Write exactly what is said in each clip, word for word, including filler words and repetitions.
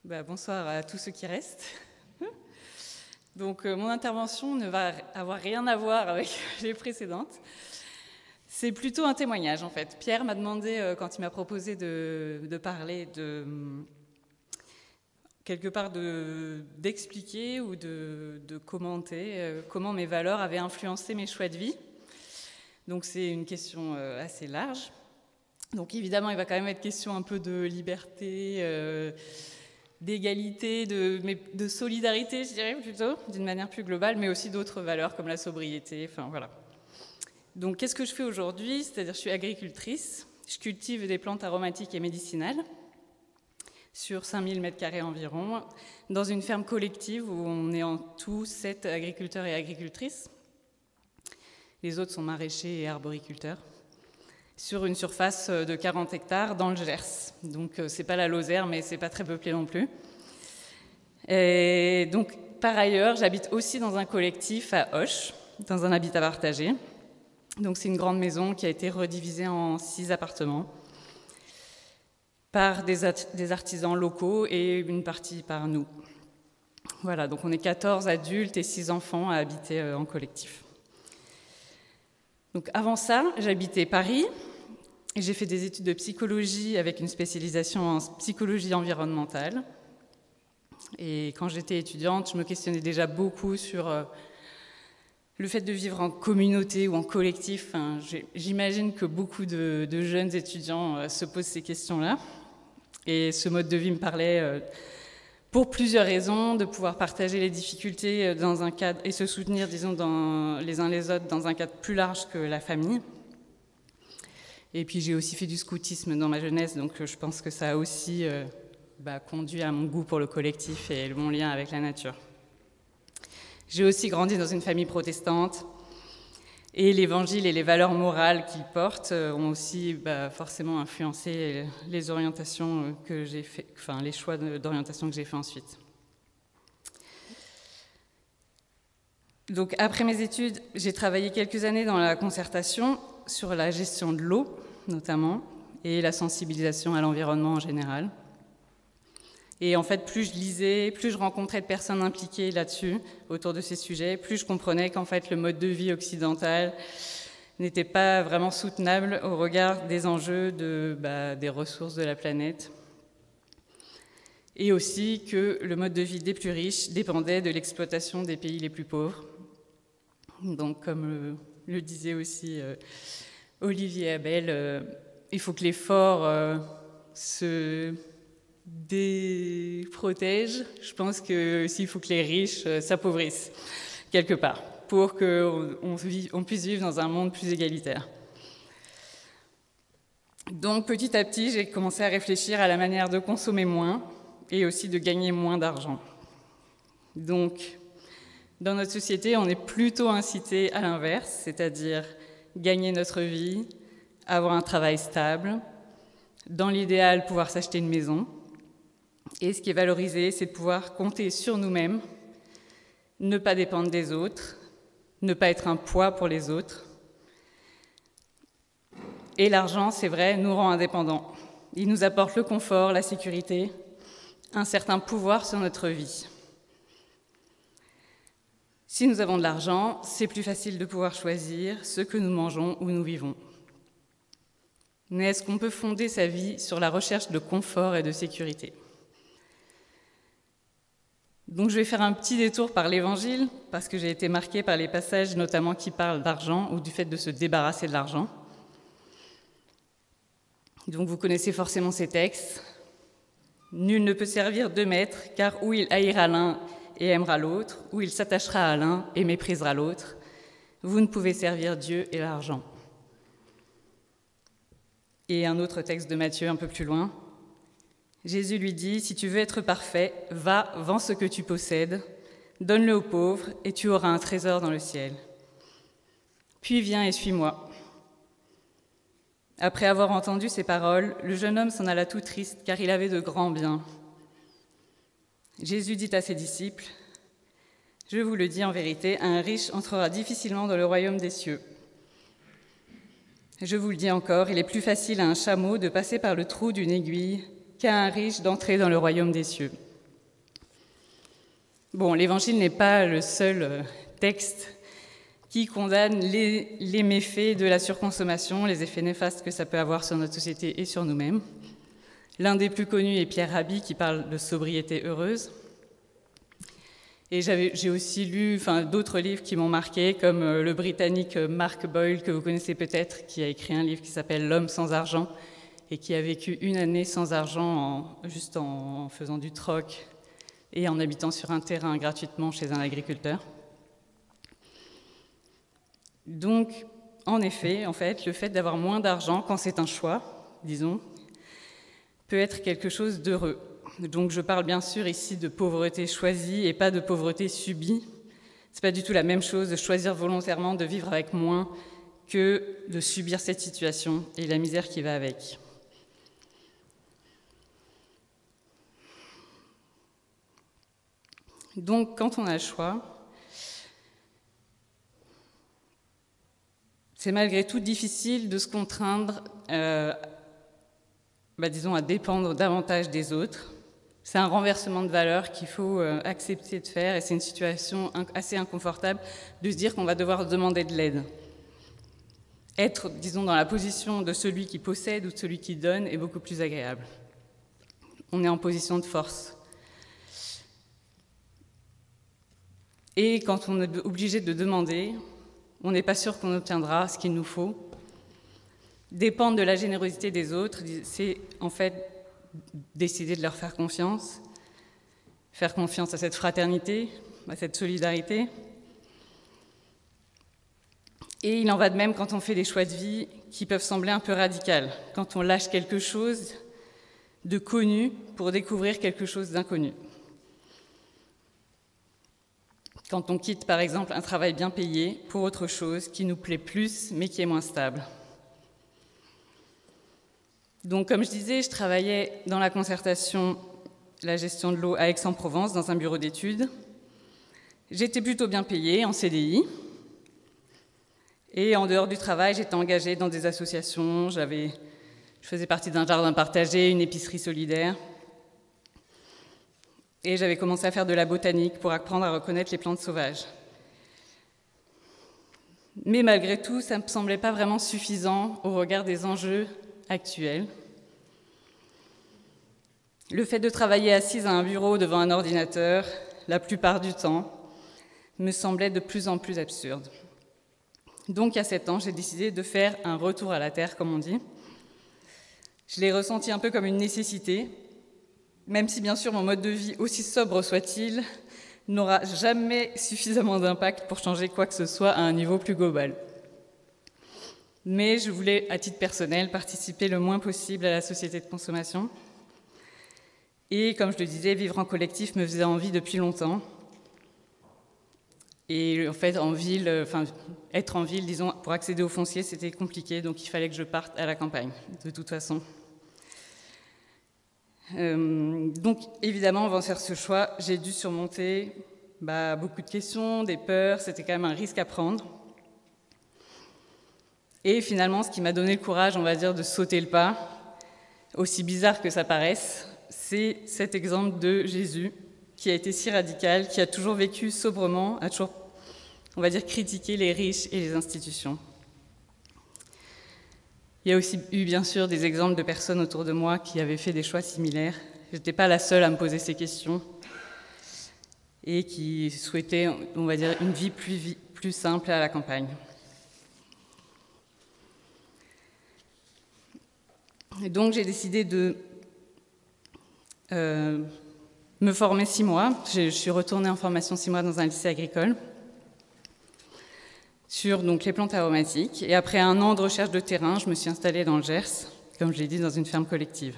Bah, bonsoir à tous ceux qui restent. Donc, euh, mon intervention ne va avoir rien à voir avec les précédentes. C'est plutôt un témoignage, en fait. Pierre m'a demandé, euh, quand il m'a proposé de, de parler, de, quelque part de, d'expliquer ou de, de commenter euh, comment mes valeurs avaient influencé mes choix de vie. Donc, c'est une question euh, assez large. Donc, évidemment, il va quand même être question un peu de liberté, euh, d'égalité, de, mais de solidarité, je dirais plutôt, d'une manière plus globale, mais aussi d'autres valeurs comme la sobriété, enfin voilà. Donc qu'est-ce que je fais aujourd'hui? C'est-à-dire je suis agricultrice, je cultive des plantes aromatiques et médicinales sur cinq mille mètres carrés environ, dans une ferme collective où on est en tout sept agriculteurs et agricultrices. Les autres sont maraîchers et arboriculteurs, sur une surface de quarante hectares dans le Gers. Donc c'est pas la Lozère, mais c'est pas très peuplé non plus. Et donc par ailleurs, j'habite aussi dans un collectif à Auch, dans un habitat partagé. Donc c'est une grande maison qui a été redivisée en six appartements par des, des artisans locaux et une partie par nous. Voilà, donc on est quatorze adultes et six enfants à habiter en collectif. Donc avant ça, j'habitais Paris. Et j'ai fait des études de psychologie avec une spécialisation en psychologie environnementale. Et quand j'étais étudiante, je me questionnais déjà beaucoup sur euh, le fait de vivre en communauté ou en collectif. Enfin, j'imagine que beaucoup de, de jeunes étudiants euh, se posent ces questions-là. Et ce mode de vie me parlait euh, pour plusieurs raisons, de pouvoir partager les difficultés dans un cadre et se soutenir, disons, dans, les uns les autres dans un cadre plus large que la famille. Et puis j'ai aussi fait du scoutisme dans ma jeunesse, donc je pense que ça a aussi euh, bah, conduit à mon goût pour le collectif et mon lien avec la nature. J'ai aussi grandi dans une famille protestante, et l'évangile et les valeurs morales qu'il porte euh, ont aussi bah, forcément influencé les orientations que j'ai fait, enfin les choix d'orientation que j'ai fait ensuite. Donc après mes études, j'ai travaillé quelques années dans la concertation sur la gestion de l'eau, notamment, et la sensibilisation à l'environnement en général. Et en fait, plus je lisais, plus je rencontrais de personnes impliquées là-dessus, autour de ces sujets, plus je comprenais qu'en fait, le mode de vie occidental n'était pas vraiment soutenable au regard des enjeux de, bah, des ressources de la planète. Et aussi que le mode de vie des plus riches dépendait de l'exploitation des pays les plus pauvres. Donc, comme le, le disait aussi euh, Olivier Abel, euh, il faut que les forts euh, se déprotègent. Je pense que s'il faut que les riches euh, s'appauvrissent quelque part pour qu'on on, on puisse vivre dans un monde plus égalitaire. Donc, petit à petit, j'ai commencé à réfléchir à la manière de consommer moins et aussi de gagner moins d'argent. Donc, dans notre société, on est plutôt incité à l'inverse, c'est-à-dire gagner notre vie, avoir un travail stable, dans l'idéal, pouvoir s'acheter une maison. Et ce qui est valorisé, c'est de pouvoir compter sur nous-mêmes, ne pas dépendre des autres, ne pas être un poids pour les autres. Et l'argent, c'est vrai, nous rend indépendants. Il nous apporte le confort, la sécurité, un certain pouvoir sur notre vie. Si nous avons de l'argent, c'est plus facile de pouvoir choisir ce que nous mangeons ou nous vivons. Mais est-ce qu'on peut fonder sa vie sur la recherche de confort et de sécurité? Donc je vais faire un petit détour par l'Évangile, parce que j'ai été marquée par les passages notamment qui parlent d'argent ou du fait de se débarrasser de l'argent. Donc vous connaissez forcément ces textes. « Nul ne peut servir deux maîtres, car ou il haïra l'un et aimera l'autre, ou il s'attachera à l'un et méprisera l'autre. Vous ne pouvez servir Dieu et l'argent. » Et un autre texte de Matthieu un peu plus loin. Jésus lui dit, « Si tu veux être parfait, va, vends ce que tu possèdes, donne-le aux pauvres, et tu auras un trésor dans le ciel. Puis viens et suis-moi. » Après avoir entendu ces paroles, le jeune homme s'en alla tout triste, car il avait de grands biens. Jésus dit à ses disciples, « Je vous le dis en vérité, un riche entrera difficilement dans le royaume des cieux. Je vous le dis encore, il est plus facile à un chameau de passer par le trou d'une aiguille qu'à un riche d'entrer dans le royaume des cieux. Bon, l'Évangile n'est pas le seul texte qui condamne les, les méfaits de la surconsommation, les effets néfastes que ça peut avoir sur notre société et sur nous-mêmes. L'un des plus connus est Pierre Rabhi, qui parle de sobriété heureuse. Et j'ai aussi lu enfin, d'autres livres qui m'ont marqué, comme euh, le Britannique Mark Boyle, que vous connaissez peut-être, qui a écrit un livre qui s'appelle « L'homme sans argent » et qui a vécu une année sans argent, en, juste en, en faisant du troc et en habitant sur un terrain gratuitement chez un agriculteur. Donc, en effet, en fait, le fait d'avoir moins d'argent, quand c'est un choix, disons, peut être quelque chose d'heureux. Donc, je parle bien sûr ici de pauvreté choisie et pas de pauvreté subie. C'est pas du tout la même chose de choisir volontairement de vivre avec moins que de subir cette situation et la misère qui va avec. Donc, quand on a le choix, c'est malgré tout difficile de se contraindre, euh, bah, disons, à dépendre davantage des autres. C'est un renversement de valeurs qu'il faut euh, accepter de faire, et c'est une situation assez inconfortable de se dire qu'on va devoir demander de l'aide. Être, disons, dans la position de celui qui possède ou de celui qui donne est beaucoup plus agréable. On est en position de force. Et quand on est obligé de demander, on n'est pas sûr qu'on obtiendra ce qu'il nous faut. Dépendre de la générosité des autres, c'est en fait décider de leur faire confiance, faire confiance à cette fraternité, à cette solidarité. Et il en va de même quand on fait des choix de vie qui peuvent sembler un peu radicaux, quand on lâche quelque chose de connu pour découvrir quelque chose d'inconnu. Quand on quitte, par exemple, un travail bien payé pour autre chose qui nous plaît plus, mais qui est moins stable. Donc, comme je disais, je travaillais dans la concertation, la gestion de l'eau à Aix-en-Provence, dans un bureau d'études. J'étais plutôt bien payée, en C D I. Et en dehors du travail, j'étais engagée dans des associations. J'avais, je faisais partie d'un jardin partagé, une épicerie solidaire. Et j'avais commencé à faire de la botanique pour apprendre à reconnaître les plantes sauvages. Mais malgré tout, ça ne me semblait pas vraiment suffisant au regard des enjeux actuels. Le fait de travailler assise à un bureau devant un ordinateur, la plupart du temps, me semblait de plus en plus absurde. Donc, à sept ans, j'ai décidé de faire un retour à la terre, comme on dit. Je l'ai ressenti un peu comme une nécessité, même si bien sûr mon mode de vie, aussi sobre soit-il, n'aura jamais suffisamment d'impact pour changer quoi que ce soit à un niveau plus global. Mais je voulais, à titre personnel, participer le moins possible à la société de consommation. Et comme je le disais, vivre en collectif me faisait envie depuis longtemps. Et en fait, en ville, enfin, être en ville, disons, pour accéder au foncier, c'était compliqué, donc il fallait que je parte à la campagne, de toute façon. Euh, donc, évidemment, avant de faire ce choix, j'ai dû surmonter bah, beaucoup de questions, des peurs, c'était quand même un risque à prendre. Et finalement, ce qui m'a donné le courage, on va dire, de sauter le pas, aussi bizarre que ça paraisse, c'est cet exemple de Jésus, qui a été si radical, qui a toujours vécu sobrement, a toujours, on va dire, critiqué les riches et les institutions. Il y a aussi eu, bien sûr, des exemples de personnes autour de moi qui avaient fait des choix similaires. Je n'étais pas la seule à me poser ces questions et qui souhaitaient, on va dire, une vie plus, plus simple à la campagne. Et donc, j'ai décidé de euh, me former six mois. Je, je suis retournée en formation six mois dans un lycée agricole sur donc, les plantes aromatiques. Et après un an de recherche de terrain, je me suis installée dans le Gers, comme je l'ai dit, dans une ferme collective.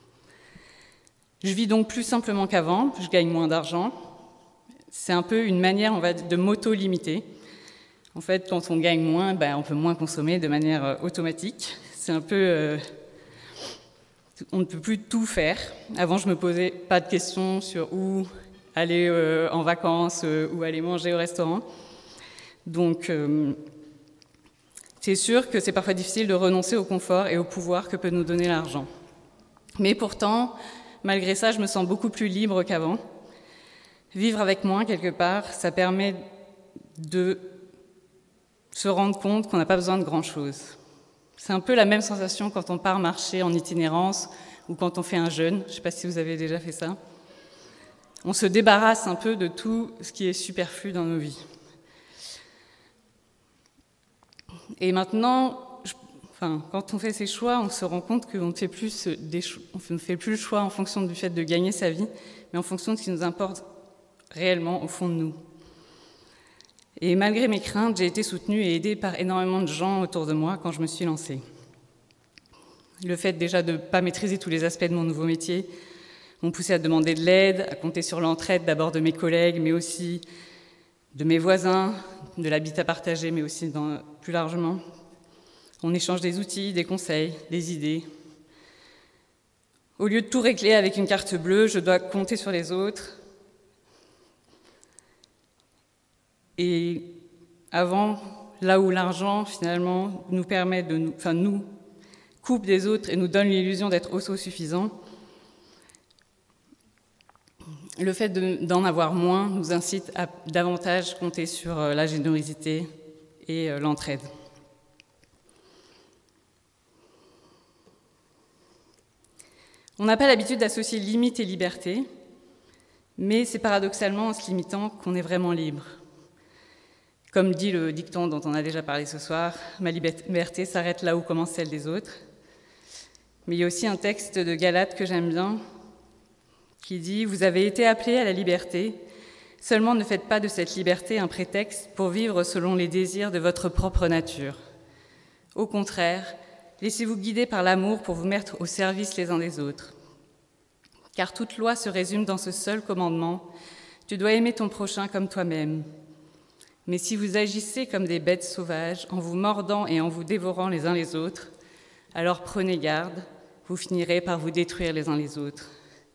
Je vis donc plus simplement qu'avant, je gagne moins d'argent. C'est un peu une manière, on va dire, de m'auto-limiter. En fait, quand on gagne moins, ben, on peut moins consommer de manière euh, automatique. C'est un peu... Euh, on ne peut plus tout faire. Avant, je ne me posais pas de questions sur où aller euh, en vacances, euh, où aller manger au restaurant. Donc, euh, c'est sûr que c'est parfois difficile de renoncer au confort et au pouvoir que peut nous donner l'argent. Mais pourtant, malgré ça, je me sens beaucoup plus libre qu'avant. Vivre avec moins, quelque part, ça permet de se rendre compte qu'on n'a pas besoin de grand-chose. C'est un peu la même sensation quand on part marcher en itinérance ou quand on fait un jeûne. Je ne sais pas si vous avez déjà fait ça. On se débarrasse un peu de tout ce qui est superflu dans nos vies. Et maintenant, je, enfin, quand on fait ces choix, on se rend compte qu'on ne fait plus des, on ne fait plus le choix en fonction du fait de gagner sa vie, mais en fonction de ce qui nous importe réellement au fond de nous. Et malgré mes craintes, j'ai été soutenue et aidée par énormément de gens autour de moi quand je me suis lancée. Le fait déjà de ne pas maîtriser tous les aspects de mon nouveau métier m'ont poussé à demander de l'aide, à compter sur l'entraide d'abord de mes collègues, mais aussi de mes voisins, de l'habitat partagé, mais aussi dans, plus largement. On échange des outils, des conseils, des idées. Au lieu de tout régler avec une carte bleue, je dois compter sur les autres. Et avant, là où l'argent, finalement, nous permet de nous, enfin, nous coupe des autres et nous donne l'illusion d'être autosuffisants, le fait d'en avoir moins nous incite à davantage compter sur la générosité et l'entraide. On n'a pas l'habitude d'associer limite et liberté, mais c'est paradoxalement en se limitant qu'on est vraiment libre. Comme dit le dicton dont on a déjà parlé ce soir, ma liberté s'arrête là où commence celle des autres. Mais il y a aussi un texte de Galates que j'aime bien, qui dit « Vous avez été appelés à la liberté, seulement ne faites pas de cette liberté un prétexte pour vivre selon les désirs de votre propre nature. Au contraire, laissez-vous guider par l'amour pour vous mettre au service les uns des autres. Car toute loi se résume dans ce seul commandement, tu dois aimer ton prochain comme toi-même. Mais si vous agissez comme des bêtes sauvages, en vous mordant et en vous dévorant les uns les autres, alors prenez garde, vous finirez par vous détruire les uns les autres. »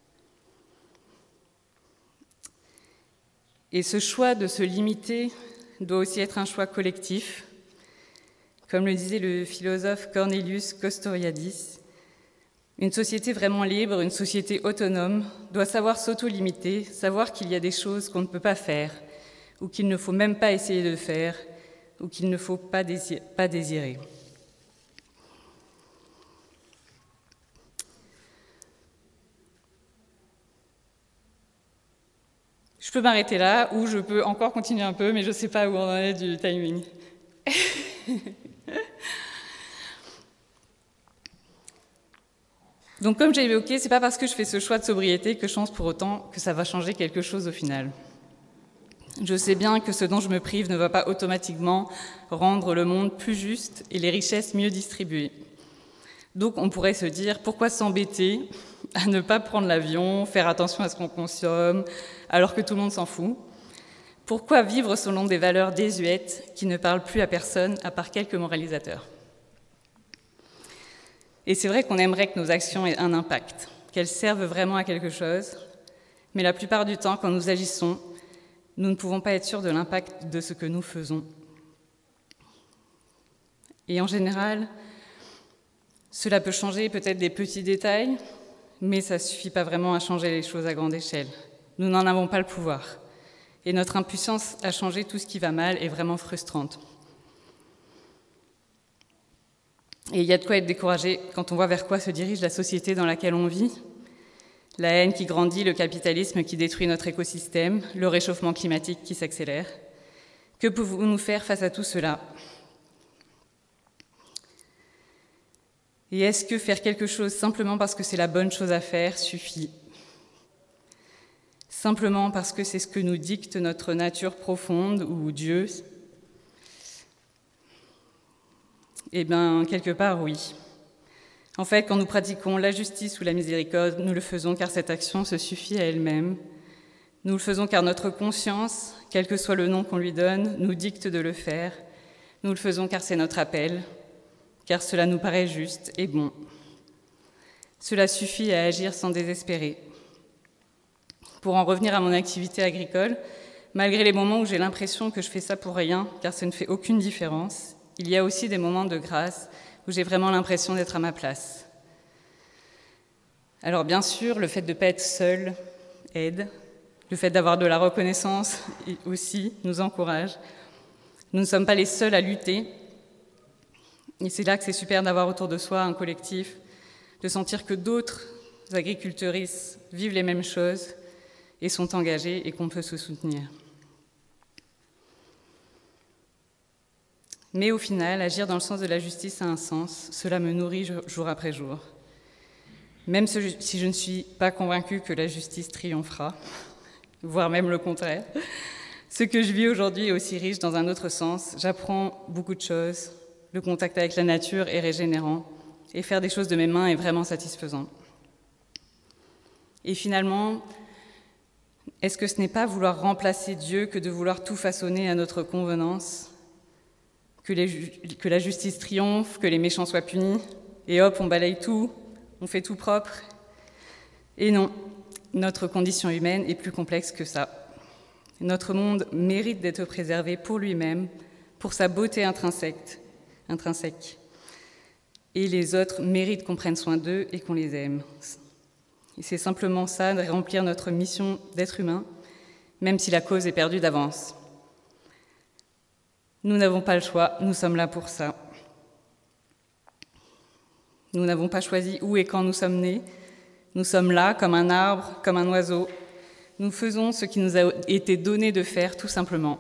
Et ce choix de se limiter doit aussi être un choix collectif. Comme le disait le philosophe Cornelius Castoriadis, une société vraiment libre, une société autonome, doit savoir s'auto-limiter, savoir qu'il y a des choses qu'on ne peut pas faire, ou qu'il ne faut même pas essayer de faire, ou qu'il ne faut pas désirer. Pas désirer. Je peux m'arrêter là, ou je peux encore continuer un peu, mais je ne sais pas où on en est du timing. Donc, comme j'ai évoqué, ce n'est pas parce que je fais ce choix de sobriété que je pense pour autant que ça va changer quelque chose au final. Je sais bien que ce dont je me prive ne va pas automatiquement rendre le monde plus juste et les richesses mieux distribuées. Donc, on pourrait se dire, pourquoi s'embêter à ne pas prendre l'avion, faire attention à ce qu'on consomme, alors que tout le monde s'en fout? Pourquoi vivre selon des valeurs désuètes qui ne parlent plus à personne, à part quelques moralisateurs? Et c'est vrai qu'on aimerait que nos actions aient un impact, qu'elles servent vraiment à quelque chose, mais la plupart du temps, quand nous agissons, nous ne pouvons pas être sûrs de l'impact de ce que nous faisons. Et en général, cela peut changer peut-être des petits détails, mais ça ne suffit pas vraiment à changer les choses à grande échelle. Nous n'en avons pas le pouvoir. Et notre impuissance à changer tout ce qui va mal est vraiment frustrante. Et il y a de quoi être découragé quand on voit vers quoi se dirige la société dans laquelle on vit. La haine qui grandit, le capitalisme qui détruit notre écosystème, le réchauffement climatique qui s'accélère. Que pouvons-nous faire face à tout cela ? Et est-ce que faire quelque chose simplement parce que c'est la bonne chose à faire suffit ? Simplement parce que c'est ce que nous dicte notre nature profonde ou Dieu ? Eh bien, quelque part, oui. En fait, quand nous pratiquons la justice ou la miséricorde, nous le faisons car cette action se suffit à elle-même. Nous le faisons car notre conscience, quel que soit le nom qu'on lui donne, nous dicte de le faire. Nous le faisons car c'est notre appel, car cela nous paraît juste et bon. Cela suffit à agir sans désespérer. Pour en revenir à mon activité agricole, malgré les moments où j'ai l'impression que je fais ça pour rien, car ça ne fait aucune différence, il y a aussi des moments de grâce où j'ai vraiment l'impression d'être à ma place. Alors bien sûr, le fait de ne pas être seul aide, Le fait d'avoir de la reconnaissance aussi nous encourage. Nous ne sommes pas les seuls à lutter. Et c'est là que c'est super d'avoir autour de soi un collectif, de sentir que d'autres agricultrices vivent les mêmes choses et sont engagées et qu'on peut se soutenir. Mais au final, agir dans le sens de la justice a un sens. Cela me nourrit jour après jour. Même si je ne suis pas convaincue que la justice triomphera, voire même le contraire, ce que je vis aujourd'hui est aussi riche dans un autre sens. J'apprends beaucoup de choses. Le contact avec la nature est régénérant. Et faire des choses de mes mains est vraiment satisfaisant. Et finalement, est-ce que ce n'est pas vouloir remplacer Dieu que de vouloir tout façonner à notre convenance ? Que, les, que la justice triomphe, que les méchants soient punis, et hop, on balaye tout, on fait tout propre. Et non, notre condition humaine est plus complexe que ça. Notre monde mérite d'être préservé pour lui-même, pour sa beauté intrinsèque, intrinsèque. Et les autres méritent qu'on prenne soin d'eux et qu'on les aime. Et c'est simplement ça, de remplir notre mission d'être humain, même si la cause est perdue d'avance. Nous n'avons pas le choix, nous sommes là pour ça. Nous n'avons pas choisi où et quand nous sommes nés. Nous sommes là comme un arbre, comme un oiseau. Nous faisons ce qui nous a été donné de faire, tout simplement.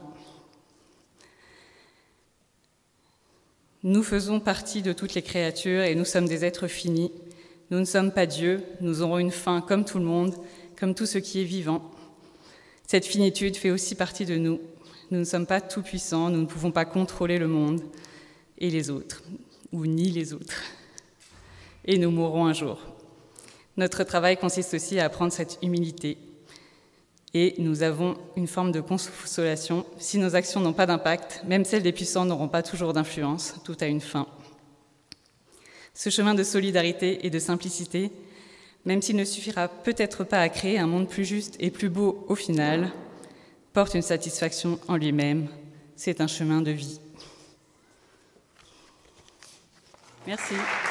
Nous faisons partie de toutes les créatures et nous sommes des êtres finis. Nous ne sommes pas Dieu, nous aurons une fin comme tout le monde, comme tout ce qui est vivant. Cette finitude fait aussi partie de nous. Nous ne sommes pas tout-puissants, nous ne pouvons pas contrôler le monde et les autres, ou ni les autres. Et nous mourrons un jour. Notre travail consiste aussi à apprendre cette humilité. Et nous avons une forme de consolation. Si nos actions n'ont pas d'impact, même celles des puissants n'auront pas toujours d'influence. Tout a une fin. Ce chemin de solidarité et de simplicité, même s'il ne suffira peut-être pas à créer un monde plus juste et plus beau au final, porte une satisfaction en lui-même. C'est un chemin de vie. Merci.